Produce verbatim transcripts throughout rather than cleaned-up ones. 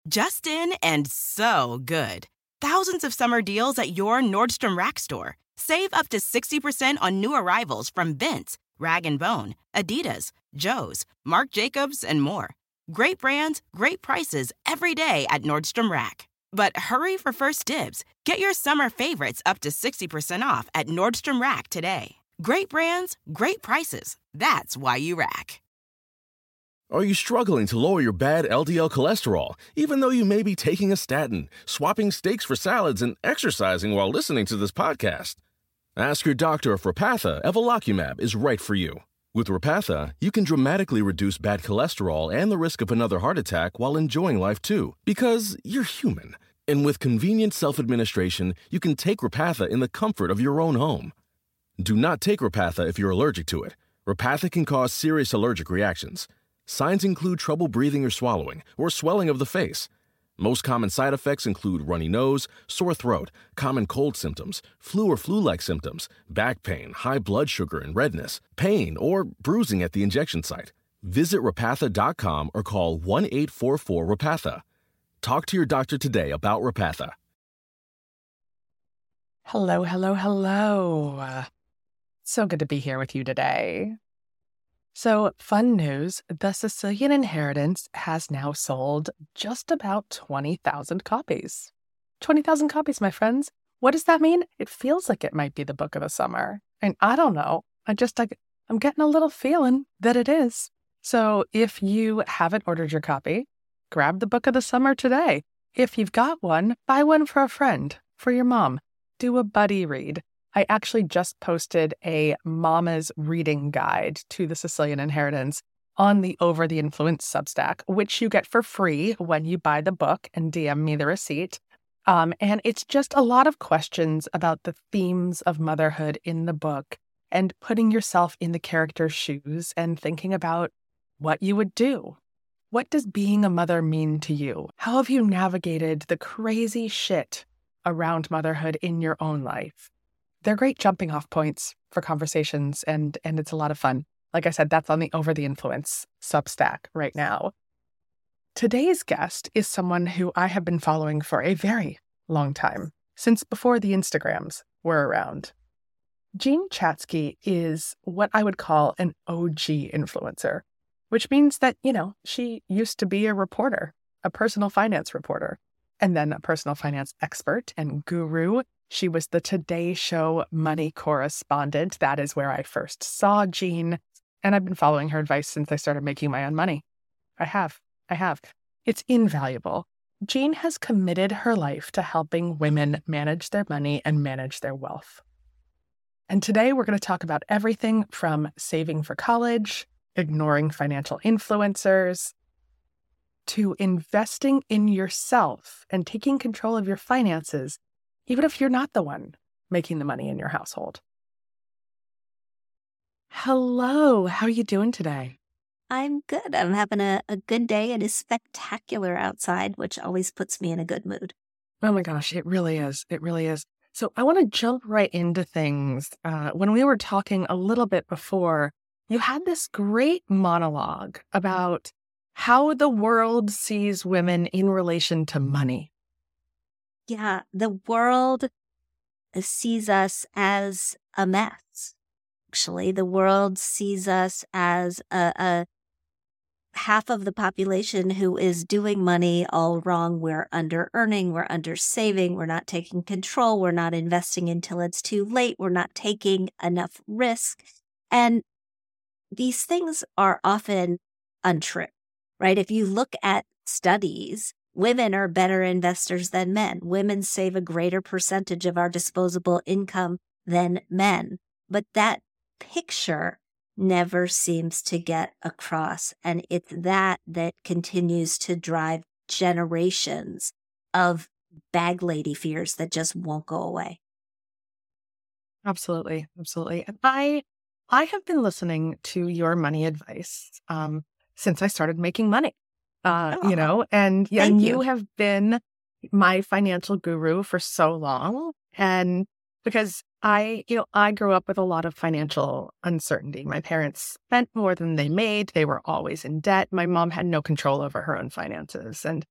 Just in and so good. Thousands of summer deals at your Nordstrom Rack store. Save up to sixty percent on new arrivals from Vince, Rag and Bone, Adidas, Joe's, Marc Jacobs, and more. Great brands, great prices every day at Nordstrom Rack. But hurry for first dibs. Get your summer favorites up to sixty percent off at Nordstrom Rack today. Great brands, great prices. That's why you rack. Are you struggling to lower your bad L D L cholesterol, even though you may be taking a statin, swapping steaks for salads, and exercising while listening to this podcast? Ask your doctor if Repatha Evolocumab is right for you. With Repatha, you can dramatically reduce bad cholesterol and the risk of another heart attack while enjoying life too, because you're human. And with convenient self-administration, you can take Repatha in the comfort of your own home. Do not take Repatha if you're allergic to it. Repatha can cause serious allergic reactions. Signs include trouble breathing or swallowing, or swelling of the face. Most common side effects include runny nose, sore throat, common cold symptoms, flu or flu-like symptoms, back pain, high blood sugar and redness, pain, or bruising at the injection site. Visit Repatha dot com or call one eight four four Repatha. Talk to your doctor today about Repatha. Hello, hello, hello. Uh, so good to be here with you today. So, fun news, The Sicilian Inheritance has now sold just about twenty thousand copies. twenty thousand copies, my friends. What does that mean? It feels like it might be the book of the summer. And I don't know. I just, I, I'm getting a little feeling that it is. So, if you haven't ordered your copy, grab the book of the summer today. If you've got one, buy one for a friend, for your mom. Do a buddy read. I actually just posted a mama's reading guide to The Sicilian Inheritance on the Over the Influence Substack, which you get for free when you buy the book and D M me the receipt. Um, and it's just a lot of questions about the themes of motherhood in the book and putting yourself in the character's shoes and thinking about what you would do. What does being a mother mean to you? How have you navigated the crazy shit around motherhood in your own life? They're great jumping off points for conversations, and, and it's a lot of fun. Like I said, that's on the Over the Influence Substack right now. Today's guest is someone who I have been following for a very long time, since before the Instagrams were around. Jean Chatzky is what I would call an O G influencer, which means that, you know, she used to be a reporter, a personal finance reporter, and then a personal finance expert and guru. She was the Today Show money correspondent. That is where I first saw Jean, and I've been following her advice since I started making my own money. I have. I have. It's invaluable. Jean has committed her life to helping women manage their money and manage their wealth. And today we're going to talk about everything from saving for college, ignoring financial influencers, to investing in yourself and taking control of your finances, even if you're not the one making the money in your household. Hello, how are you doing today? I'm good. I'm having a, a good day. It is spectacular outside, which always puts me in a good mood. Oh my gosh, it really is. It really is. So I want to jump right into things. Uh, when we were talking a little bit before, you had this great monologue about how the world sees women in relation to money. Yeah, the world sees us as a mess. Actually, the world sees us as a, a half of the population who is doing money all wrong. We're under earning, we're under saving, we're not taking control, we're not investing until it's too late, we're not taking enough risk. And these things are often untrue, right? If you look at studies, women are better investors than men. Women save a greater percentage of our disposable income than men. But that picture never seems to get across. And it's that that continues to drive generations of bag lady fears that just won't go away. Absolutely. Absolutely. And I, I have been listening to your money advice um, since I started making money. Uh, Oh, you know, and, yeah, thank and you. you have been my financial guru for so long. And because I, you know, I grew up with a lot of financial uncertainty. My parents spent more than they made. They were always in debt. My mom had no control over her own finances. And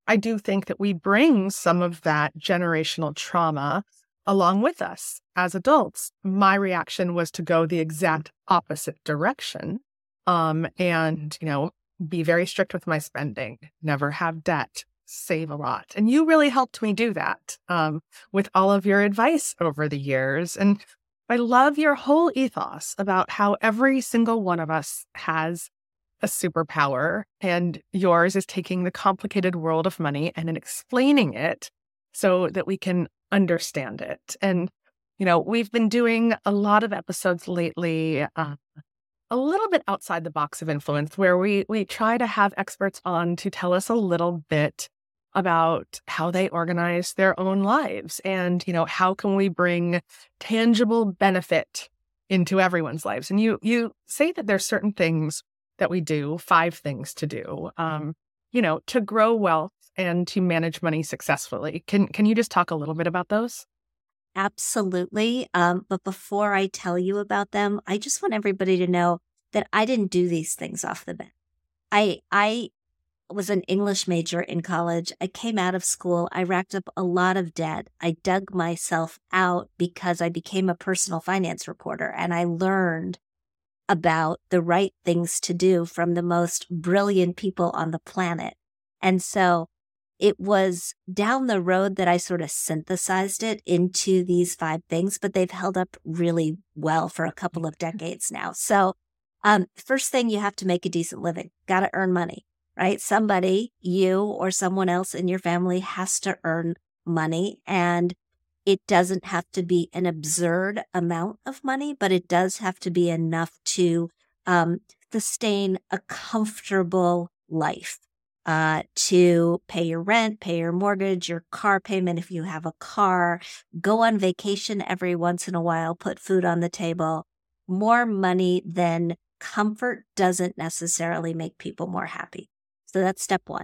I do think that we bring some of that generational trauma along with us as adults. My reaction was to go the exact opposite direction, um, and, you know, be very strict with my spending, never have debt, save a lot. And you really helped me do that um, with all of your advice over the years. And I love your whole ethos about how every single one of us has a superpower, and yours is taking the complicated world of money and then explaining it so that we can understand it. And, you know, we've been doing a lot of episodes lately, uh, a little bit outside the box of influence, where we we try to have experts on to tell us a little bit about how they organize their own lives, and, you know, how can we bring tangible benefit into everyone's lives. And you you say that there's certain things that we do, five things to do, um, you know, to grow wealth and to manage money successfully. Can can you just talk a little bit about those? Absolutely. Um, but before I tell you about them, I just want everybody to know that I didn't do these things off the bat. I I was an English major in college. I came out of school. I racked up a lot of debt. I dug myself out because I became a personal finance reporter, and I learned about the right things to do from the most brilliant people on the planet. And so it was down the road that I sort of synthesized it into these five things, but they've held up really well for a couple of decades now. So um, first thing, you have to make a decent living. Got to earn money, right? Somebody, you or someone else in your family, has to earn money. And it doesn't have to be an absurd amount of money, but it does have to be enough to um, sustain a comfortable life, uh, to pay your rent, pay your mortgage, your car payment if you have a car, go on vacation every once in a while, put food on the table. More money than comfort doesn't necessarily make people more happy. So that's step one.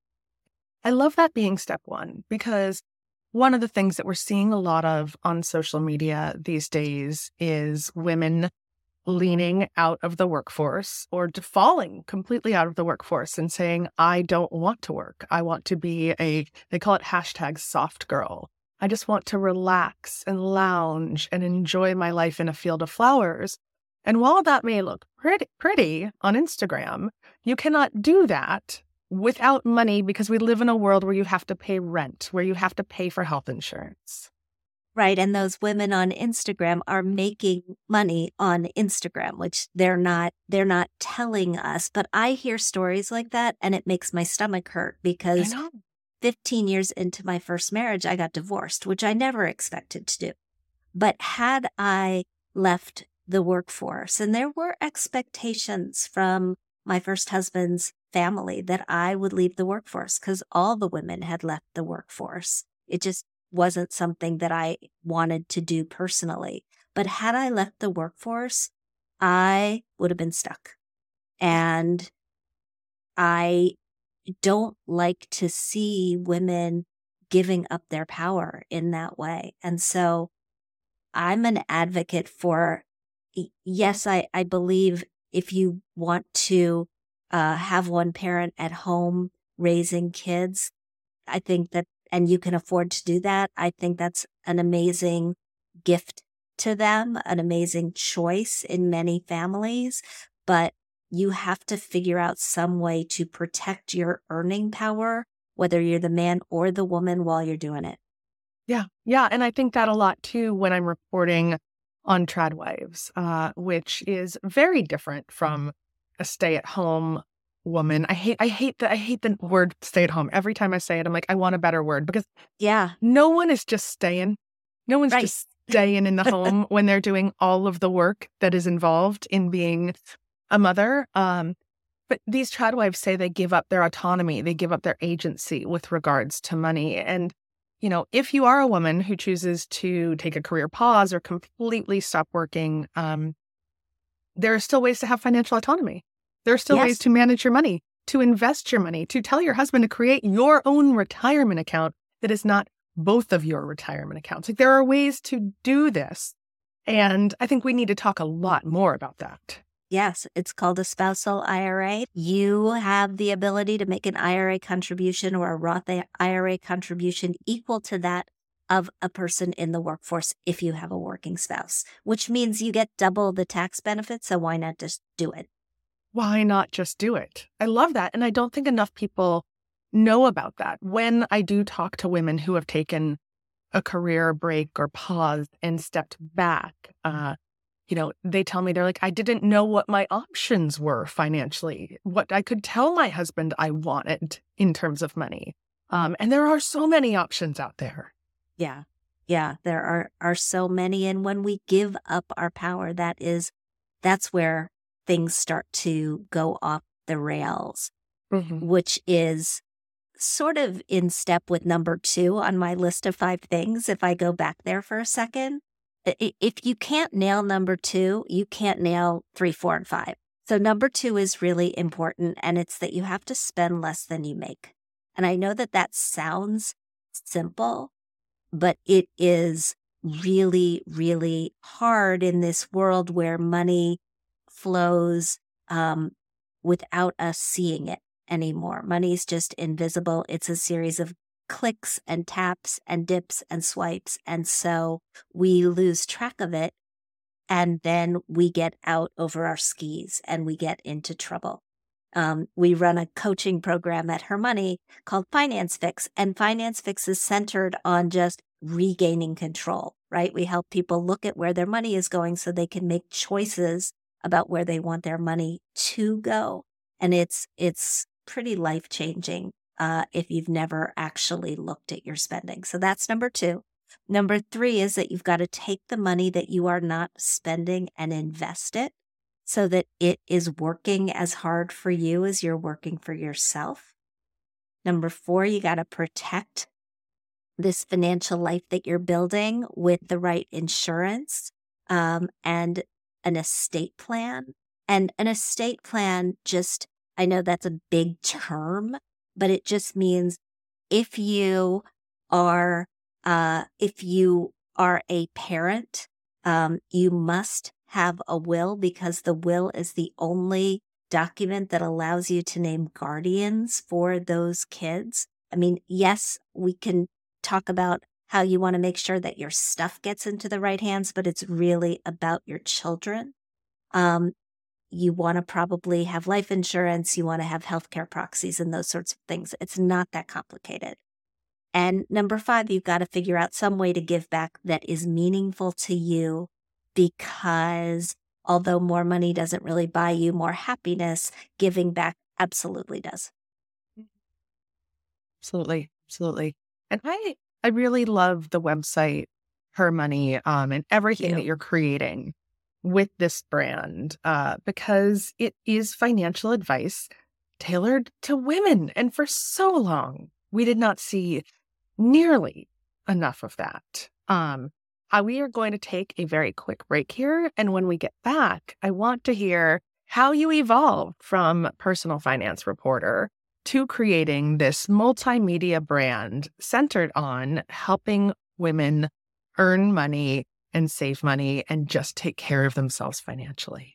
I love that being step one, because one of the things that we're seeing a lot of on social media these days is women leaning out of the workforce or falling completely out of the workforce and saying, I don't want to work. I want to be a, they call it hashtag soft girl. I just want to relax and lounge and enjoy my life in a field of flowers. And while that may look pretty, pretty on Instagram, you cannot do that without money, because we live in a world where you have to pay rent, where you have to pay for health insurance. Right. And those women on Instagram are making money on Instagram, which they're not, they're not telling us. But I hear stories like that and it makes my stomach hurt, because fifteen years into my first marriage, I got divorced, which I never expected to do. But had I left the workforce, and there were expectations from my first husband's family that I would leave the workforce, because all the women had left the workforce. It just wasn't something that I wanted to do personally. But had I left the workforce, I would have been stuck. And I don't like to see women giving up their power in that way. And so I'm an advocate for, yes, I, I believe if you want to uh, have one parent at home raising kids, I think that, and you can afford to do that, I think that's an amazing gift to them, an amazing choice in many families. But you have to figure out some way to protect your earning power, whether you're the man or the woman, while you're doing it. Yeah. Yeah. And I think that a lot too when I'm reporting on Tradwives, uh, which is very different from a stay-at-home woman. I hate I hate the I hate the word stay-at-home. Every time I say it, I'm like, I want a better word, because yeah, no one is just staying. No one's right. just staying in the home when they're doing all of the work that is involved in being a mother. Um, but these Tradwives say they give up their autonomy, they give up their agency with regards to money. And, you know, if you are a woman who chooses to take a career pause or completely stop working, um, there are still ways to have financial autonomy. There are still yes. ways to manage your money, to invest your money, to tell your husband to create your own retirement account that is not both of your retirement accounts. Like, there are ways to do this. And I think we need to talk a lot more about that. Yes, it's called a spousal I R A. You have the ability to make an I R A contribution or a Roth I R A contribution equal to that of a person in the workforce if you have a working spouse, which means you get double the tax benefits. So why not just do it? Why not just do it? I love that. And I don't think enough people know about that. When I do talk to women who have taken a career break or paused and stepped back, uh, you know, they tell me, they're like, I didn't know what my options were financially, what I could tell my husband I wanted in terms of money. Um, and there are so many options out there. Yeah. Yeah. There are, are so many. And when we give up our power, that is, that's where things start to go off the rails, mm-hmm. which is sort of in step with number two on my list of five things. If I go back there for a second, if you can't nail number two, you can't nail three, four, and five. So number two is really important, and it's that you have to spend less than you make. And I know that that sounds simple, but it is really, really hard in this world where money flows um, without us seeing it anymore. Money's just invisible. It's a series of clicks and taps and dips and swipes. And so we lose track of it. And then we get out over our skis and we get into trouble. Um, we run a coaching program at Her Money called Finance Fix, and Finance Fix is centered on just regaining control, right? We help people look at where their money is going so they can make choices about where they want their money to go. And it's it's pretty life-changing uh, if you've never actually looked at your spending. So that's number two. Number three is that you've got to take the money that you are not spending and invest it so that it is working as hard for you as you're working for yourself. Number four, you got to protect this financial life that you're building with the right insurance um, and an estate plan. And an estate plan, just, I know that's a big term, but it just means if you are, uh, if you are a parent, um, you must have a will, because the will is the only document that allows you to name guardians for those kids. I mean, yes, we can talk about how you want to make sure that your stuff gets into the right hands, but it's really about your children. Um, you want to probably have life insurance. You want to have healthcare proxies and those sorts of things. It's not that complicated. And number five, you've got to figure out some way to give back that is meaningful to you, because although more money doesn't really buy you more happiness, giving back absolutely does. Absolutely. Absolutely. And I, I really love the website, Her Money, um, and everything that you're creating with this brand, uh, because it is financial advice tailored to women. And for so long, we did not see nearly enough of that. Um, uh, we are going to take a very quick break here. And when we get back, I want to hear how you evolved from personal finance reporter to creating this multimedia brand centered on helping women earn money and save money and just take care of themselves financially.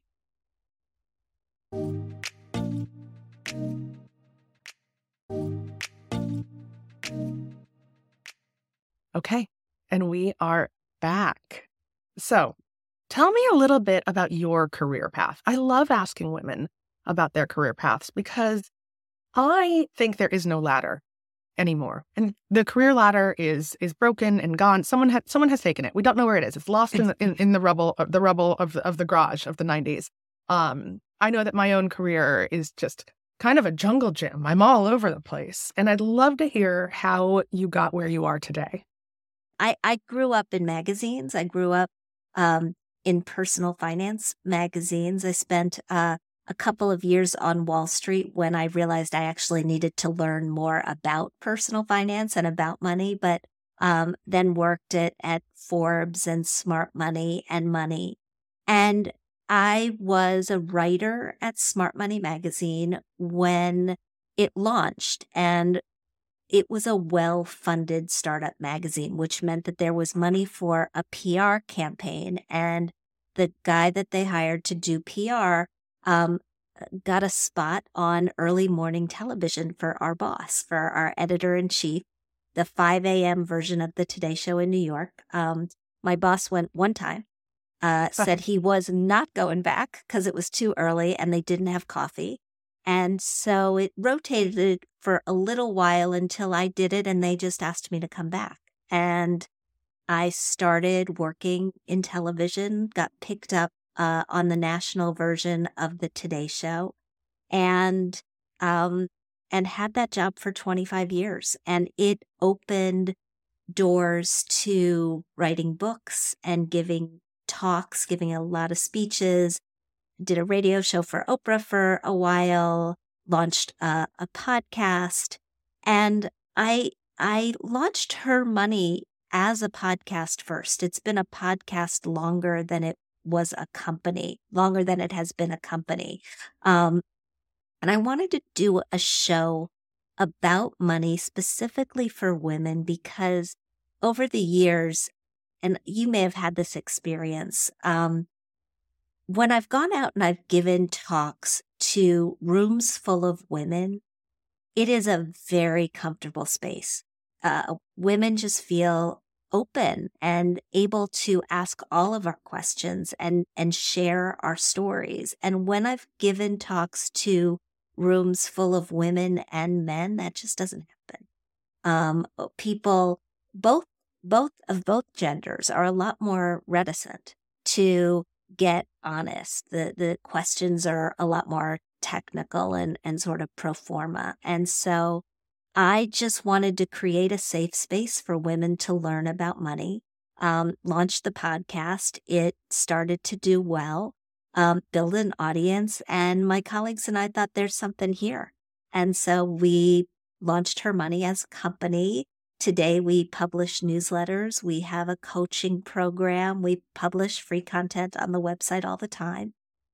Okay, and we are back. So tell me a little bit about your career path. I love asking women about their career paths because I think there is no ladder anymore. And the career ladder is is broken and gone. Someone had someone has taken it. We don't know where it is. It's lost in the, in, in the rubble of the rubble of the, of the garage of the nineties. Um, I know that my own career is just kind of a jungle gym. I'm all over the place. And I'd love to hear how you got where you are today. I, I grew up in magazines. I grew up um, in personal finance magazines. I spent uh, a couple of years on Wall Street when I realized I actually needed to learn more about personal finance and about money, but um, then worked at, at Forbes and Smart Money and Money. And I was a writer at Smart Money magazine when it launched, and it was a well-funded startup magazine, which meant that there was money for a P R campaign. And the guy that they hired to do P R um, got a spot on early morning television for our boss, for our editor-in-chief, the five a.m. version of the Today Show in New York. Um, my boss went one time, uh, said he was not going back because it was too early and they didn't have coffee. And so it rotated for a little while until I did it, and they just asked me to come back. And I started working in television, got picked up uh, on the national version of the Today Show, and um, and had that job for twenty-five years. And it opened doors to writing books and giving talks, giving a lot of speeches. Did a radio show for Oprah for a while, launched a, a podcast, and I I launched Her Money as a podcast first. It's been a podcast longer than it was a company, longer than it has been a company. Um, and I wanted to do a show about money specifically for women because over the years, and you may have had this experience, um, when I've gone out and I've given talks to rooms full of women, it is a very comfortable space. Uh, women just feel open and able to ask all of our questions and, and share our stories. And when I've given talks to rooms full of women and men, that just doesn't happen. Um, people, both, both of both genders are a lot more reticent to get honest. The the questions are a lot more technical and, and sort of pro forma. And so I just wanted to create a safe space for women to learn about money, um, launched the podcast. It started to do well, um, build an audience, and my colleagues and I thought there's something here. And so we launched Her Money as a company. Today, we publish newsletters. We have a coaching program. We publish free content on the website all the time.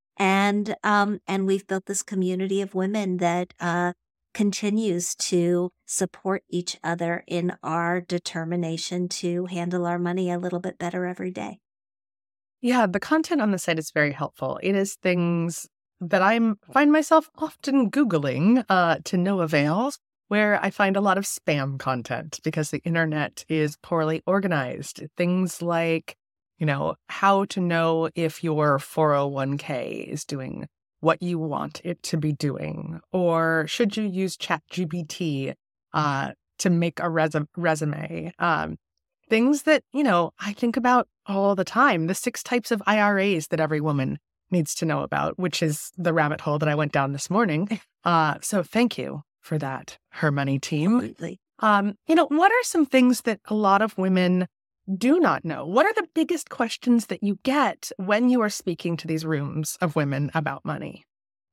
And um, and we've built this community of women that uh, continues to support each other in our determination to handle our money a little bit better every day. Yeah, the content on the site is very helpful. It is things that I find myself often Googling uh, to no avail, where I find a lot of spam content because the internet is poorly organized. Things like, you know, how to know if your four oh one k is doing what you want it to be doing, or should you use ChatGPT uh, to make a resu- resume? Um, things that, you know, I think about all the time. The six types of I R As that every woman needs to know about, which is the rabbit hole that I went down this morning. Uh, so thank you for that, Her Money team. Absolutely. Um, you know, what are some things that a lot of women do not know? What are the biggest questions that you get when you are speaking to these rooms of women about money?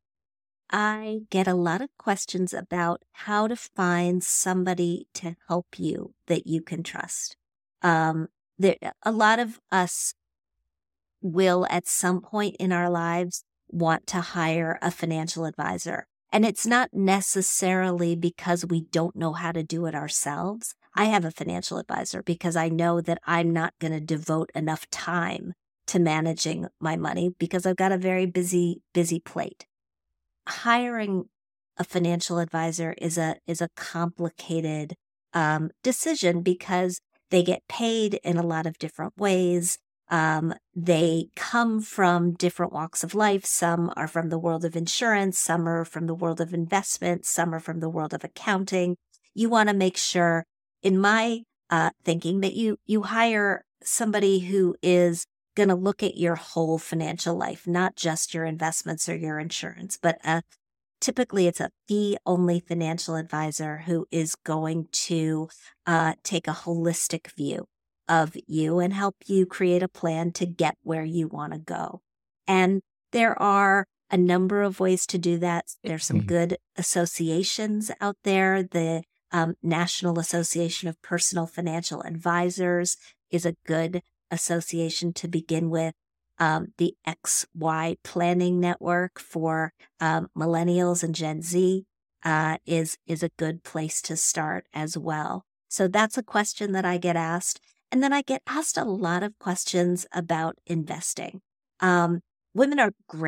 I get a lot of questions about how to find somebody to help you that you can trust. Um, there, a lot of us will at some point in our lives want to hire a financial advisor. And it's not necessarily because we don't know how to do it ourselves. I have a financial advisor because I know that I'm not going to devote enough time to managing my money because I've got a very busy, busy plate. Hiring a financial advisor is a is a complicated um, decision because they get paid in a lot of different ways. Um, they come from different walks of life. Some are from the world of insurance. Some are from the world of investment. Some are from the world of accounting. You want to make sure, in my uh, thinking, that you you hire somebody who is going to look at your whole financial life, not just your investments or your insurance, but uh, typically it's a fee-only financial advisor who is going to uh, take a holistic view of you and help you create a plan to get where you want to go. And there are a number of ways to do that. There's some good associations out there. The um, National Association of Personal Financial Advisors is a good association to begin with. Um, the X Y Planning Network for um, millennials and Gen Z uh, is is a good place to start as well. So that's a question that I get asked. And then I get asked a lot of questions about investing. Um, women are great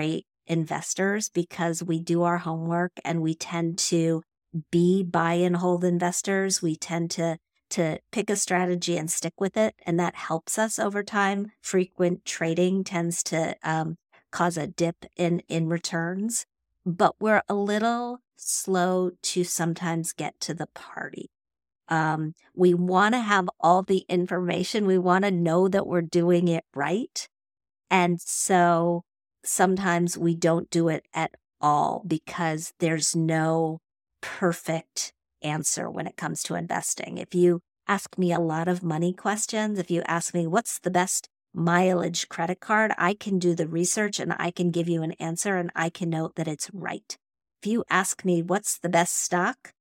investors because we do our homework and we tend to be buy and hold investors. We tend to to pick a strategy and stick with it, and that helps us over time. Frequent trading tends to um, cause a dip in, in returns, but we're a little slow to sometimes get to the party. Um, we want to have all the information. We want to know that we're doing it right. And so sometimes we don't do it at all because there's no perfect answer when it comes to investing. If you ask me a lot of money questions, if you ask me what's the best mileage credit card, I can do the research and I can give you an answer and I can note that it's right. If you ask me what's the best stock,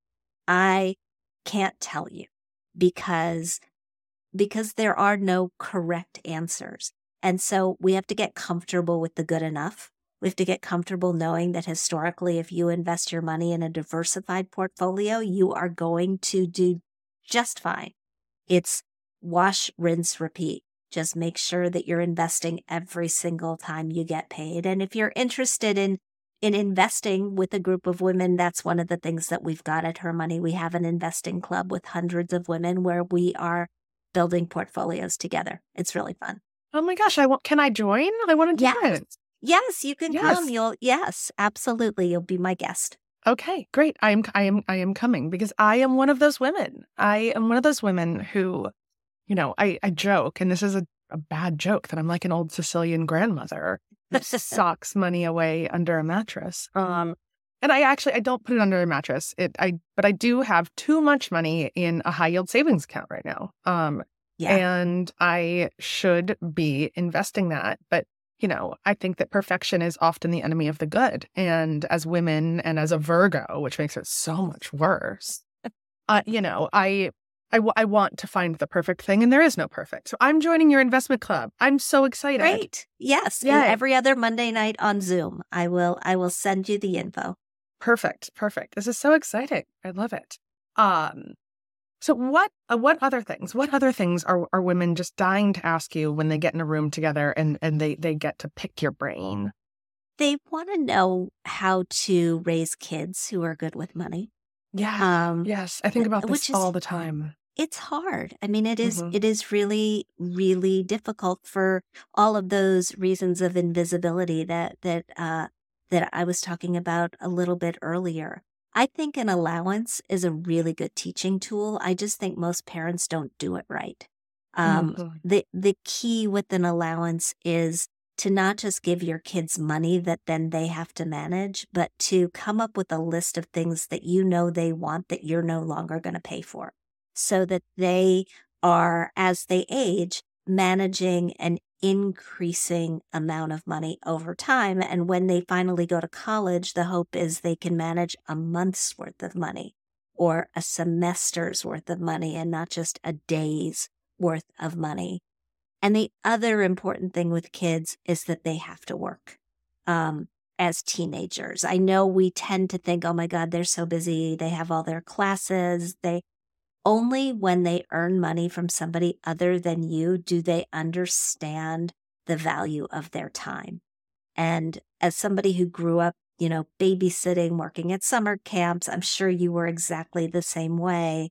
I can't tell you because, because there are no correct answers. And so we have to get comfortable with the good enough. We have to get comfortable knowing that historically, if you invest your money in a diversified portfolio, you are going to do just fine. It's wash, rinse, repeat. Just make sure that you're investing every single time you get paid. And if you're interested in, in investing with a group of women, that's one of the things that we've got at Her Money. We have an investing club with hundreds of women where we are building portfolios together. It's really fun. Oh my gosh, I want, can I join? I want to do Yes. it. Yes, you can Yes. come. You'll yes, absolutely. You'll be my guest. Okay, great. I am I am I am coming because I am one of those women. I am one of those women who, you know, I, I joke, and this is a, a bad joke, that I'm like an old Sicilian grandmother who socks money away under a mattress. Um and I actually I don't put it under a mattress. It I but I do have too much money in a high yield savings account right now. Um Yeah. and I should be investing that, but you know, I think that perfection is often the enemy of the good. And as women and as a Virgo, which makes it so much worse, uh, you know, I, I, w- I want to find the perfect thing, and there is no perfect. So I'm joining your investment club. I'm so excited. Great. Yes. Yeah. And every other Monday night on Zoom. I will I will send you the info. Perfect. Perfect. This is so exciting. I love it. Um, so what uh, what other things? What other things are, are women just dying to ask you when they get in a room together and, and they, they get to pick your brain? They want to know how to raise kids who are good with money. Yeah. Um, yes. I think about this which is- all the time. It's hard. I mean, it is, Mhm. it is really, really difficult for all of those reasons of invisibility that, that, uh, that I was talking about a little bit earlier. I think an allowance is a really good teaching tool. I just think most parents don't do it right. Um, Mhm. the, the key with an allowance is to not just give your kids money that then they have to manage, but to come up with a list of things that you know they want that you're no longer going to pay for, so that they are, as they age, managing an increasing amount of money over time. And when they finally go to college, the hope is they can manage a month's worth of money or a semester's worth of money and not just a day's worth of money. And the other important thing with kids is that they have to work um, as teenagers. I know we tend to think, oh my God, they're so busy. They have all their classes. They only when they earn money from somebody other than you do they understand the value of their time. And as somebody who grew up, you know, babysitting, working at summer camps, I'm sure you were exactly the same way.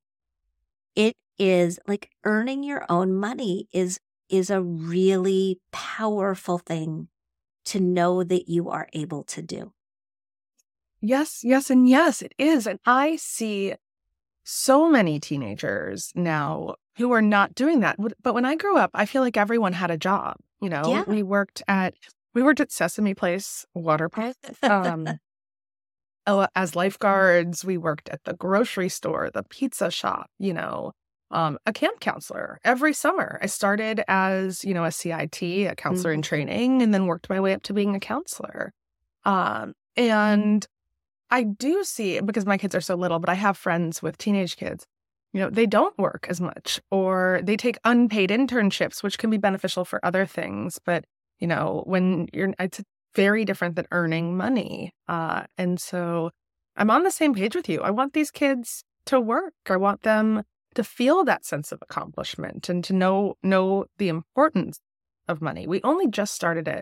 It is like earning your own money is is a really powerful thing to know that you are able to do. Yes, yes, and yes, it is. And I see so many teenagers now who are not doing that. But when I grew up, I feel like everyone had a job. You know, Yeah. we worked at we worked at Sesame Place water park um, uh, as lifeguards. We worked at the grocery store, the pizza shop. You know, um, a camp counselor every summer. I started as you know a C I T, a counselor in Mhm. training, and then worked my way up to being a counselor. Um, and I do see, because my kids are so little, but I have friends with teenage kids, you know, they don't work as much, or they take unpaid internships, which can be beneficial for other things. But, you know, when you're, it's very different than earning money. Uh, and so I'm on the same page with you. I want these kids to work. I want them to feel that sense of accomplishment and to know, know the importance of money. We only just started it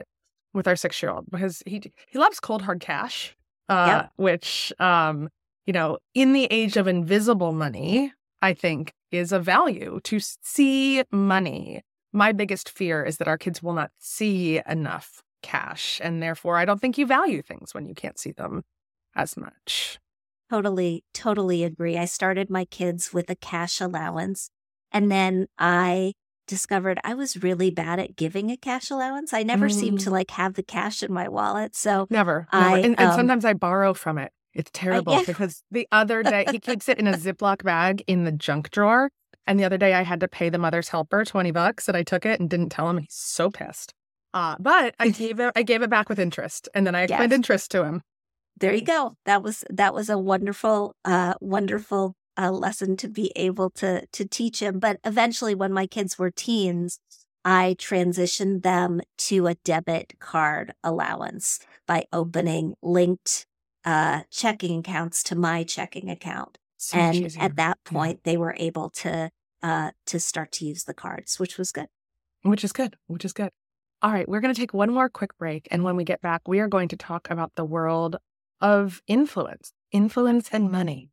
with our six-year-old because he he loves cold hard cash, uh, Yep. which um, you know, in the age of invisible money, I think is a value to see money. My biggest fear is that our kids will not see enough cash, and therefore I don't think you value things when you can't see them as much. Totally, totally agree. I started my kids with a cash allowance, and then I discovered I was really bad at giving a cash allowance. I never seemed to Mm. like have the cash in my wallet. So Never, never. I, And, and um, sometimes I borrow from it. It's I, terrible yeah, because the other day he keeps it in a Ziploc bag in the junk drawer. And the other day I had to pay the mother's helper twenty bucks and I took it and didn't tell him. And he's so pissed. Uh, but I gave it, I gave it back with interest. And then I explained yes, interest to him. there you go. That was that was a wonderful, uh, wonderful uh, lesson to be able to to teach him. But eventually, when my kids were teens, I transitioned them to a debit card allowance by opening linked uh, checking accounts to my checking account. So much And easier. at that Yeah. point, they were able to uh, to start to use the cards, which was good. Which is good, which is good. All right, we're going to take one more quick break. And when we get back, we are going to talk about the world of influence, influence and money.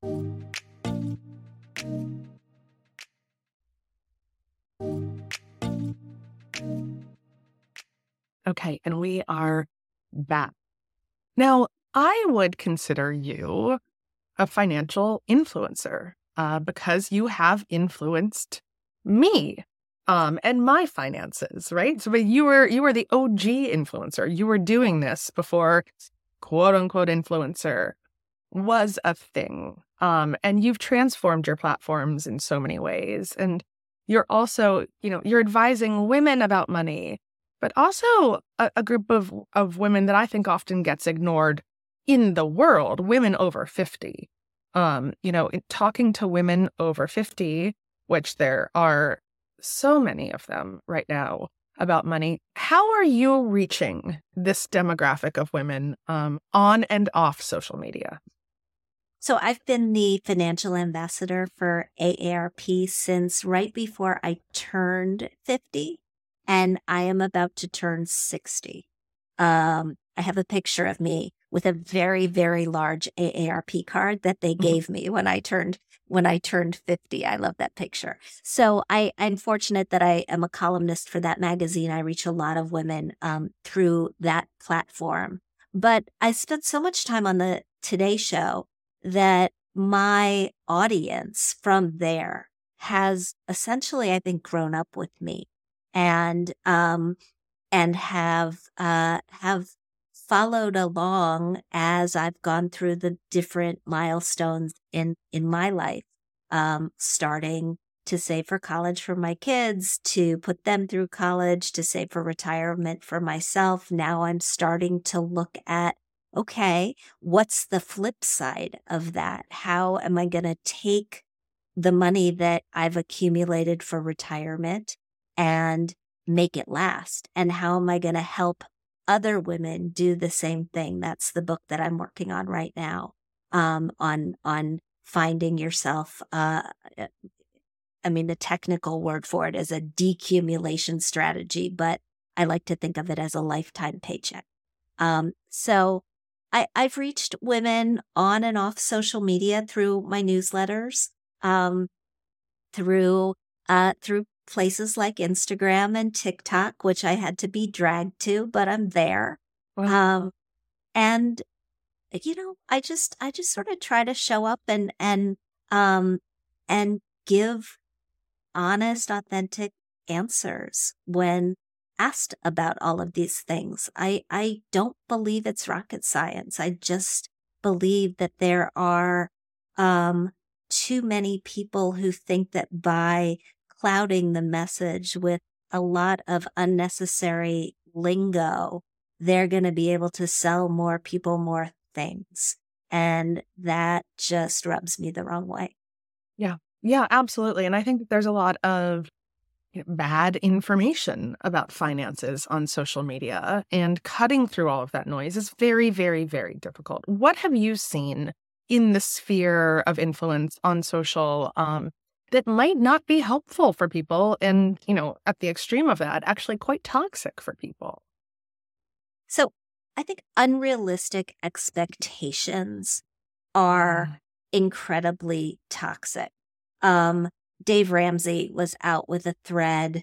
Okay, and we are back. Now, I would consider you a financial influencer uh, because you have influenced me um, and my finances, right? So, but you were you were the O G influencer. You were doing this before "quote unquote" influencer was a thing, um, and you've transformed your platforms in so many ways. And you're also, you know, you're advising women about money, but also a, a group of of women that I think often gets ignored in the world, women over fifty. Um, you know, in talking to women over fifty, which there are so many of them right now about money. How are you reaching this demographic of women um, on and off social media? So I've been the financial ambassador for A A R P since right before I turned fifty, and I am about to turn sixty. Um, I have a picture of me with a very, very large A A R P card that they gave me when I turned when I turned fifty. I love that picture. So I, I'm fortunate that I am a columnist for that magazine. I reach a lot of women um, through that platform. But I spent so much time on the Today Show that my audience from there has essentially, I think, grown up with me and um, and have uh, have followed along as I've gone through the different milestones in in my life, um, starting to save for college for my kids, to put them through college, to save for retirement for myself. Now I'm starting to look at, okay, what's the flip side of that? How am I going to take the money that I've accumulated for retirement and make it last? And how am I going to help other women do the same thing? That's the book that I'm working on right now, um, on on finding yourself. Uh, I mean, the technical word for it is a decumulation strategy, but I like to think of it as a lifetime paycheck. Um, so I, I've reached women on and off social media through my newsletters, um, through uh, through places like Instagram and TikTok, which I had to be dragged to, but I'm there. Wow. Um, and you know, I just I just sort of try to show up and and um and give honest, authentic answers when asked about all of these things. I I don't believe it's rocket science. I just believe that there are um too many people who think that by clouding the message with a lot of unnecessary lingo, they're going to be able to sell more people more things. And that just rubs me the wrong way. Yeah, yeah, absolutely. And I think that there's a lot of you know, bad information about finances on social media, and cutting through all of that noise is very, very, very difficult. What have you seen in the sphere of influence on social um, that might not be helpful for people, and, you know, at the extreme of that, actually quite toxic for people? So I think unrealistic expectations are incredibly toxic. Um, Dave Ramsey was out with a thread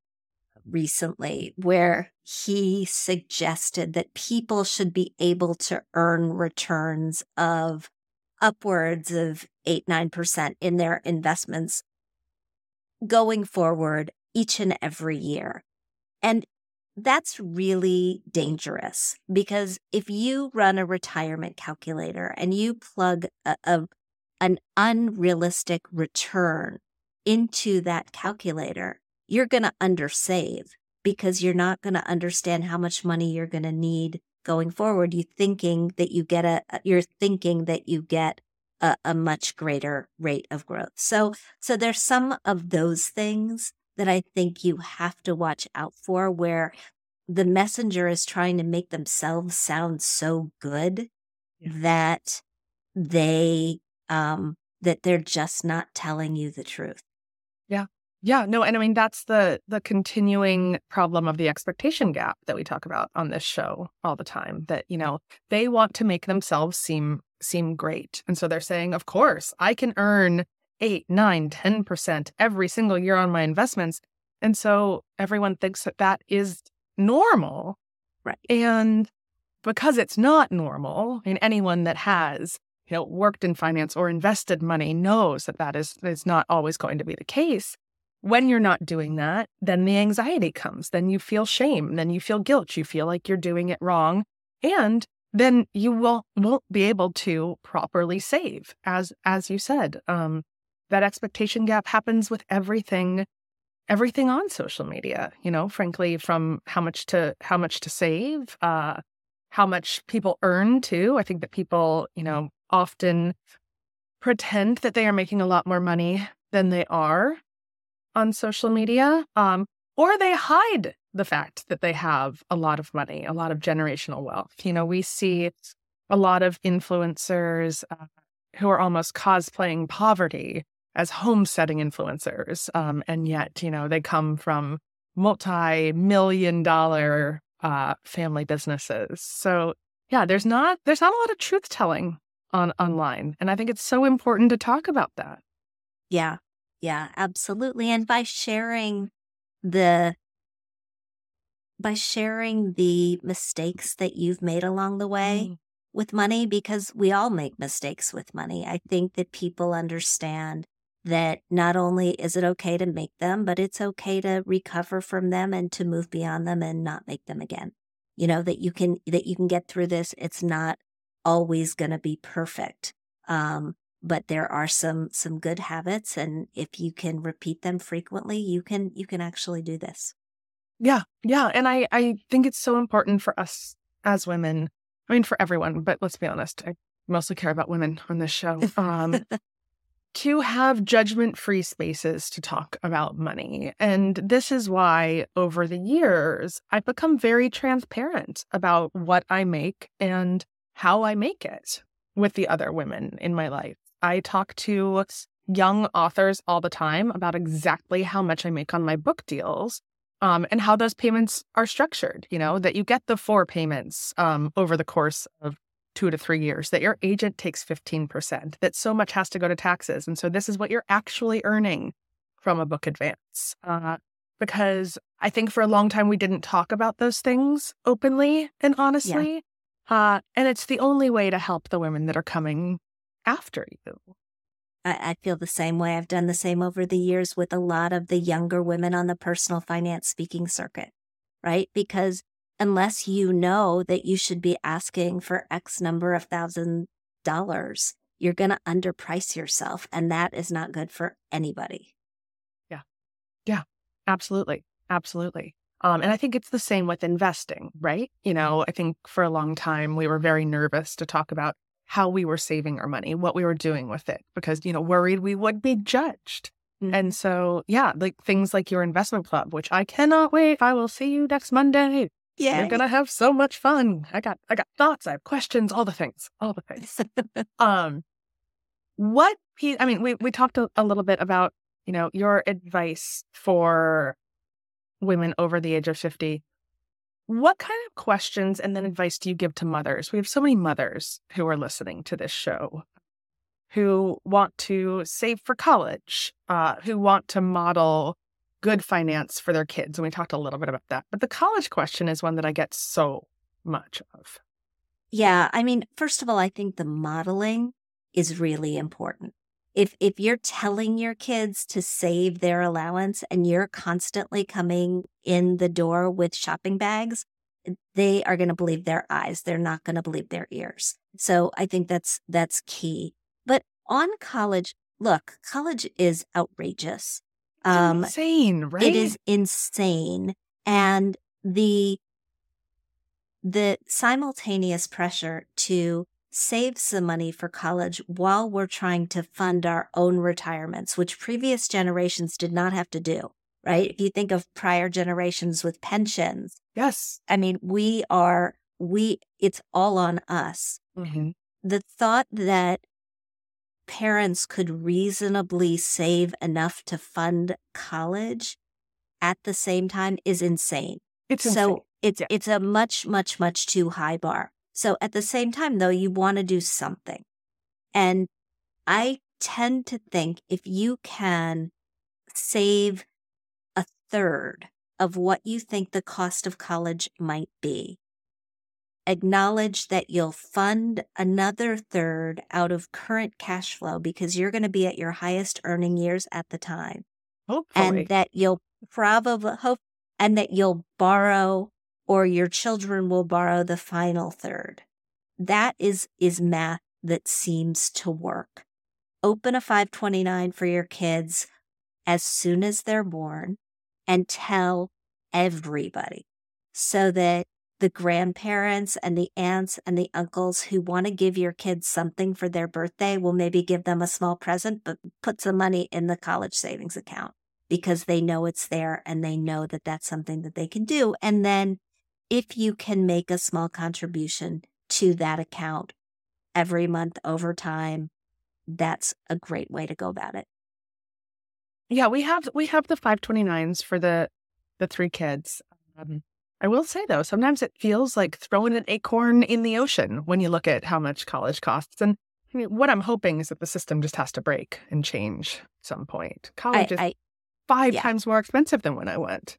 recently where he suggested that people should be able to earn returns of upwards of eight, nine percent in their investments going forward each and every year. And that's really dangerous because if you run a retirement calculator and you plug a, a, an unrealistic return into that calculator, you're going to undersave because you're not going to understand how much money you're going to need going forward. You thinking that you get a, you're thinking that you get a, a much greater rate of growth. So, so there's some of those things that I think you have to watch out for where the messenger is trying to make themselves sound so good yeah. that they, um, that they're just not telling you the truth. Yeah. Yeah, no, and I mean, that's the the continuing problem of the expectation gap that we talk about on this show all the time, that, you know, they want to make themselves seem seem great. And so they're saying, of course, I can earn eight, nine, ten percent every single year on my investments. And so everyone thinks that that is normal. Right. And because it's not normal, and anyone that has, you know, worked in finance or invested money knows that that is, is not always going to be the case. When you're not doing that, then the anxiety comes. Then you feel shame. Then you feel guilt. You feel like you're doing it wrong. And then you will, won't be able to properly save. As as you said, um, that expectation gap happens with everything, everything on social media, you know, frankly, from how much to how much to save, uh, how much people earn too. I think that people, you know, often pretend that they are making a lot more money than they are on social media, um, or they hide the fact that they have a lot of money, a lot of generational wealth. You know, we see a lot of influencers uh, who are almost cosplaying poverty as homesteading influencers, um, and yet, you know, they come from multi-million dollar uh, family businesses. So, yeah, there's not there's not a lot of truth telling on online, and I think it's so important to talk about that. Yeah. Yeah, absolutely. And by sharing the by sharing the mistakes that you've made along the way mm. with money, because we all make mistakes with money, I think that people understand that not only is it okay to make them, but it's okay to recover from them and to move beyond them and not make them again. You know, that you can that you can get through this. It's not always going to be perfect. Um But there are some some good habits, and if you can repeat them frequently, you can you can actually do this. Yeah, yeah, and I I think it's so important for us as women. I mean, for everyone, but let's be honest, I mostly care about women on this show. Um, to have judgment-free spaces to talk about money, and this is why over the years I've become very transparent about what I make and how I make it with the other women in my life. I talk to young authors all the time about exactly how much I make on my book deals, um, and how those payments are structured, you know, that you get the four payments um, over the course of two to three years, that your agent takes fifteen percent, that so much has to go to taxes. And so this is what you're actually earning from a book advance. Uh, because I think for a long time we didn't talk about those things openly and honestly. Yeah. Uh, and it's the only way to help the women that are coming after you. I, I feel the same way. I've done the same over the years with a lot of the younger women on the personal finance speaking circuit, right? Because unless you know that you should be asking for X number of thousand dollars, you're going to underprice yourself. And that is not good for anybody. Yeah. Yeah, absolutely. Absolutely. Um, and I think it's the same with investing, right? You know, I think for a long time we were very nervous to talk about how we were saving our money, what we were doing with it, because, you know, worried we would be judged. Mm-hmm. And so, yeah, like things like your investment club, which I cannot wait. I will see you next Monday. Yeah, you're gonna have so much fun. I got, I got thoughts. I have questions. All the things. All the things. um, what? I mean, we we talked a, a little bit about, you know, your advice for women over the age of fifty. what kind of questions and then advice do you give to mothers? We have so many mothers who are listening to this show who want to save for college, uh, who want to model good finance for their kids. And we talked a little bit about that. But the college question is one that I get so much of. Yeah. I mean, first of all, I think the modeling is really important. If if you're telling your kids to save their allowance and you're constantly coming in the door with shopping bags, they are going to believe their eyes. They're not going to believe their ears. So I think that's that's key. But on college, look, college is outrageous. Um, it's insane, right? It is insane. And the the simultaneous pressure to save some money for college while we're trying to fund our own retirements, which previous generations did not have to do, right? If you think of prior generations with pensions. Yes. I mean, we are, we, it's all on us. Mm-hmm. The thought that parents could reasonably save enough to fund college at the same time is insane. It's so insane. it's yeah. it's a much, much, much too high bar. So at the same time, though, you want to do something. And I tend to think if you can save a third of what you think the cost of college might be, acknowledge that you'll fund another third out of current cash flow because you're going to be at your highest earning years at the time. Hopefully. And that you'll probably hope, and that you'll borrow or your children will borrow the final third. That is, is math that seems to work. Open a five twenty-nine for your kids as soon as they're born and tell everybody so that the grandparents and the aunts and the uncles who want to give your kids something for their birthday will maybe give them a small present, but put some money in the college savings account because they know it's there and they know that that's something that they can do. And then if you can make a small contribution to that account every month over time, that's a great way to go about it. Yeah, we have we have the five twenty-nines for the the three kids. Um, I will say, though, sometimes it feels like throwing an acorn in the ocean when you look at how much college costs. And I mean, what I'm hoping is that the system just has to break and change at some point. College I, is I, five yeah. times more expensive than when I went.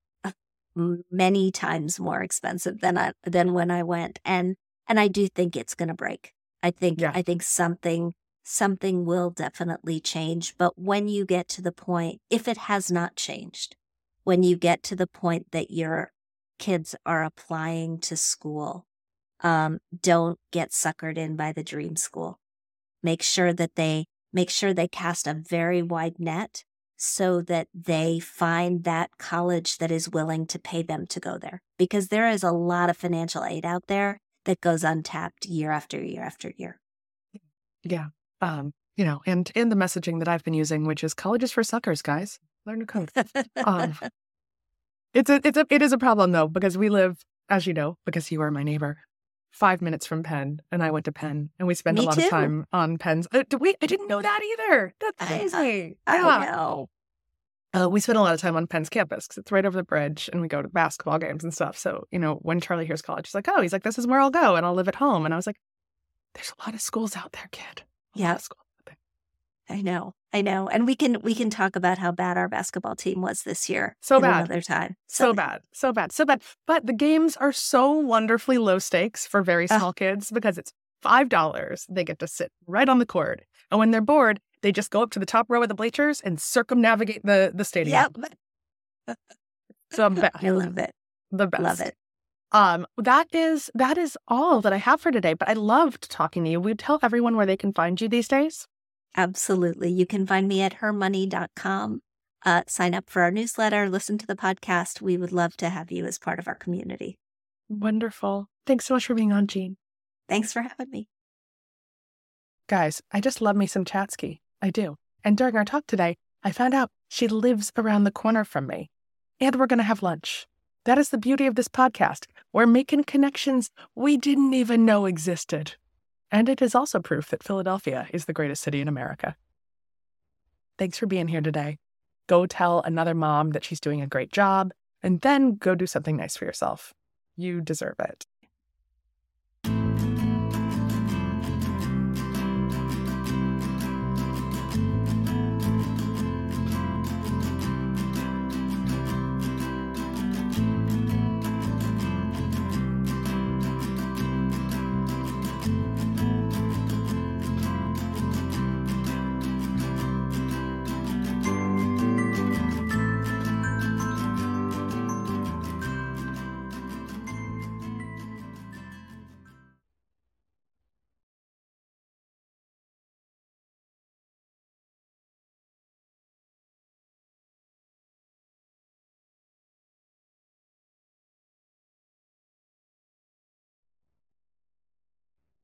Many times more expensive than I, than when I went. And and I do think it's going to break. I think Yeah. I think something something will definitely change. But when you get to the point, if it has not changed, when you get to the point that your kids are applying to school, um, don't get suckered in by the dream school. Make sure that they make sure they cast a very wide net so that they find that college that is willing to pay them to go there. Because there is a lot of financial aid out there that goes untapped year after year after year. Yeah. Um, you know, and in the messaging that I've been using, which is college is for suckers, guys. Learn to code. um, it's a, it's a, it is a problem though, because we live, as you know, because you are my neighbor, five minutes from Penn, and I went to Penn, and we spent Me a lot too. of time on Penn's. Uh, did we? I didn't know that either. That's crazy. I, I yeah. know. Uh, we spent a lot of time on Penn's campus because it's right over the bridge, and we go to basketball games and stuff. So, you know, when Charlie hears college, he's like, oh, he's like, this is where I'll go, and I'll live at home. And I was like, there's a lot of schools out there, kid. A Yeah. lot of schools out there. I know. I know. And we can we can talk about how bad our basketball team was this year. So at bad. Another time. So bad, so bad, so bad. But the games are so wonderfully low stakes for very small uh, kids because it's five dollars. They get to sit right on the court. And when they're bored, they just go up to the top row of the bleachers and circumnavigate the, the stadium. Yep. So bad. I love it. The best. Love it. Um, that is that is all that I have for today. But I loved talking to you. Would you tell everyone where they can find you these days? Absolutely. You can find me at her money dot com. Uh, sign up for our newsletter, listen to the podcast. We would love to have you as part of our community. Wonderful. Thanks so much for being on, Jean. Thanks for having me. Guys, I just love me some Chatsky. I do. And during our talk today, I found out she lives around the corner from me. And we're going to have lunch. That is the beauty of this podcast. We're making connections we didn't even know existed. And it is also proof that Philadelphia is the greatest city in America. Thanks for being here today. Go tell another mom that she's doing a great job, and then go do something nice for yourself. You deserve it.